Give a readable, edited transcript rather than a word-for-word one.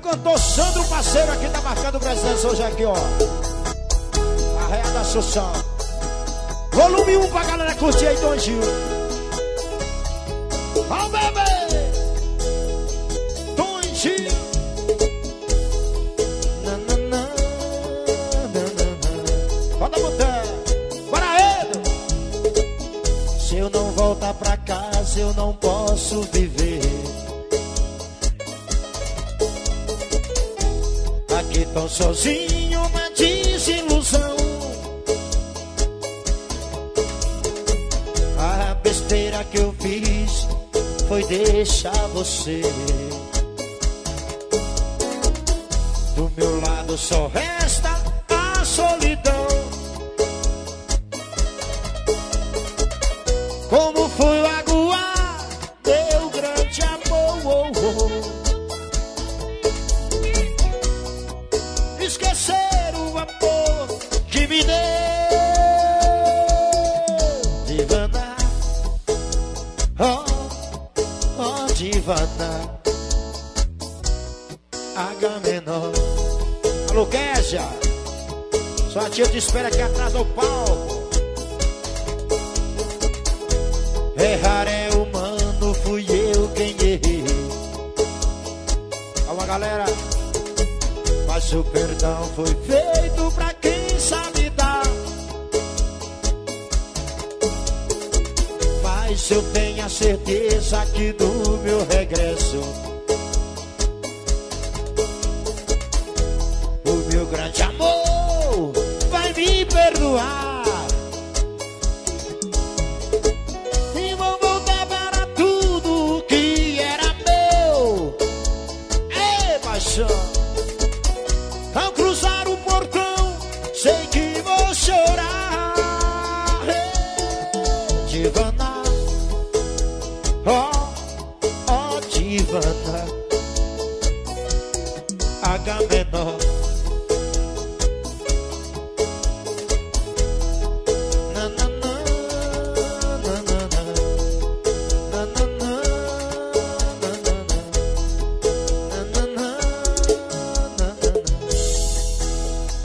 cantor Sandro, parceiro aqui, tá marcando presença hoje aqui, ó. Arraia da Assunção. Volume 1 pra galera curtir aí, Tom Gil. Ó, bebê! Tom Gil. Roda a montanha. Bora, Edo! Se eu não voltar pra casa, eu não posso viver. Aqui tão sozinho, uma desilusão. A besteira que eu fiz foi deixar você. Do meu lado só resta a solidão. Como foi aguar meu grande amor, esquecer o amor que me deu. Divana, oh divana, H menor. Alô, Késia, sua tia te espera aqui atrás do palco. Errar é humano, fui eu quem errei. Calma, galera. Mas o perdão foi feito pra quem sabe dar. Mas eu tenho a certeza que do meu regresso o meu grande amor vai me perdoar. E vou voltar para tudo que era meu. Ei, paixão. Ao cruzar o portão, sei que vou chorar. Divana, oh divana, H menor.